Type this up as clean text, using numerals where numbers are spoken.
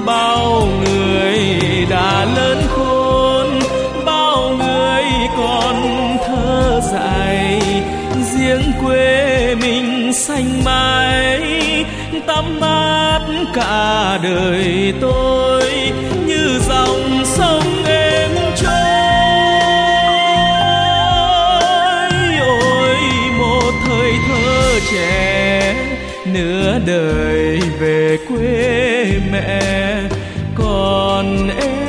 bao người đã lớn khôn, bao người còn thơ dại, riêng quê mình xanh mãi tắm mát cả đời tôi như dòng sông êm trôi. Ôi một thời thơ trẻ nửa đời về quê mẹ, còn em